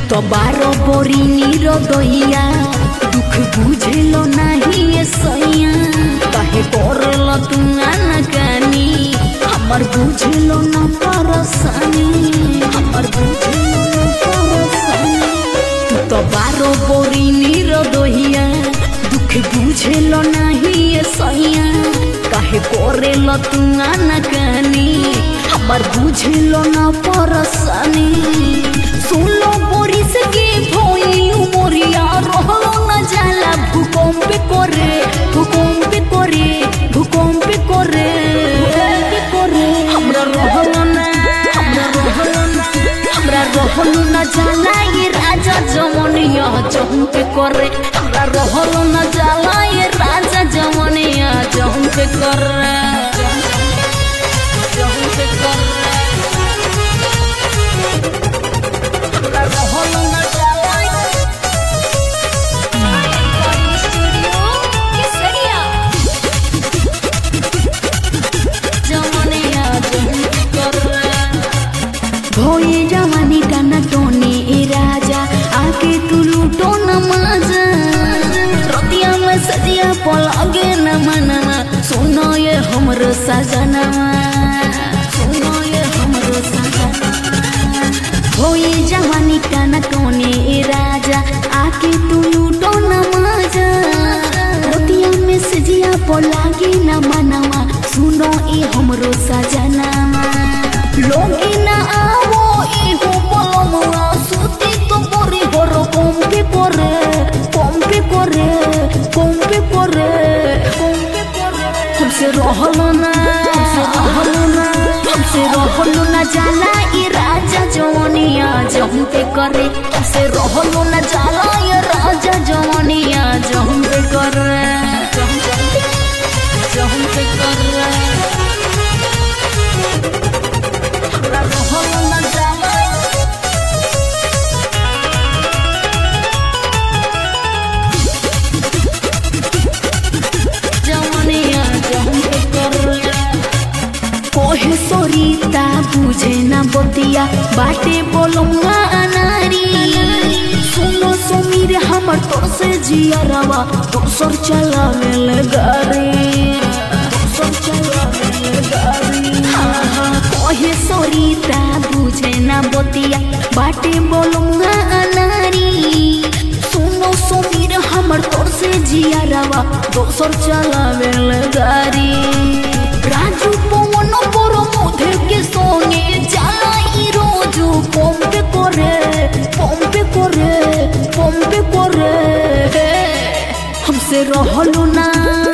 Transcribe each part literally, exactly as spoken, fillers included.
तो बारो बोरी नीरो दोइया दुख बुझेलो नहीं ये सैया काहे करलो तू अनकानी हमर बुझेलो न परसानी हमर बुझेलो न परसानी तू तो बारो बोरी नीरो दोइया दुख बुझेलो नहीं ये सैया काहे करलो तू अनकानी हमर बुझेलो न परसानी सुनो बोरिस के भोइलू मोरिया रहलो न जाला भूकंप करे भूकंप करे भूकंप करे करे हमरा रहलो न हमरा रहलो न हमरा रहलो न जाला ये राजा जमनिया जंप करे हमरा रहलो न जाला ये राजा जमनिया जंप करे जंप करे भोए जवानी का न टोने ए राजा आके तू लूटो न मजा रोतिया में सजिया पलगे न मनवा सुनो ये हमरो सजनवा सुनो ये हमरो सजनवा भोए जवानी का न टोने ए राजा आके तू लूटो न मजा रोतिया में सजिया पलगे न मनवा सुनो ये हमरो सजनवा लोगे न आवो इहो पलमुआ सुती तो पोरी होरो कम्पे करे कम्पे करे कम्पे करे कम्पे करे हमसे रहलो ना हमसे रहलो ना हमसे रहलो ना जाला ये राजा जवनिया जंपे करे हमसे रहलो ना जाला ये राजा जवनिया जंपे करे जंपे करे कोहे सोरीता बुझे ना बतिया बाटे बोलूंगा अनारी सुनो सुमीर हमर तोर से जियरवा दोसर चलावे ले गाड़ी दोसर चलावे ले गाड़ी कोहे सोरीता बुझे ना बतिया बाटे बोलूंगा अनारी सुनो सुमीर हमर तोर से जियरवा दोसर चलावे ले गाड़ी राजू पवन बड़ो मुधे के सोने जाई रोजू पंपे करे पंपे करे पंपे करे हमसे रहलो ना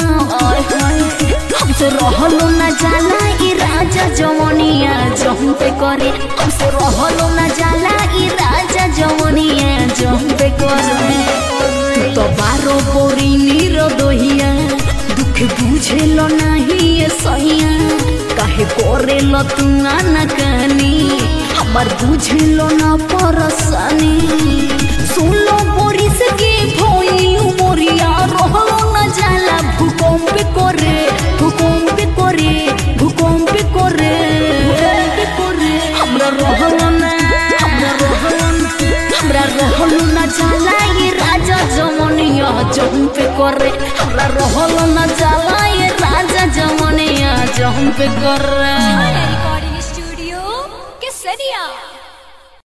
हमसे रहलो ना जाला ई राजा जवनिया जंपे करे हमसे रहलो ना जाला ई राजा जवनिया जंपे करे तू तो बारो बोरी नीरो दोहिया दुख बुझेलो नहीं ये सैया काहे करेलो तू अनकानी हमर बुझेलो न परसानी सुनो बोरिस के भोइलू मोरिया रहलो न जाला भूकंप करे भूकंप करे भूकंप करे करे हमरा रहलो न हमरा रहलो न हमरा रहलो न जाला ये राजा जमनिया जंप करे हमरा रहलो न जाला ये राजा जमनिया जंप करे रिकॉर्डिंग स्टूडियो केसरिया।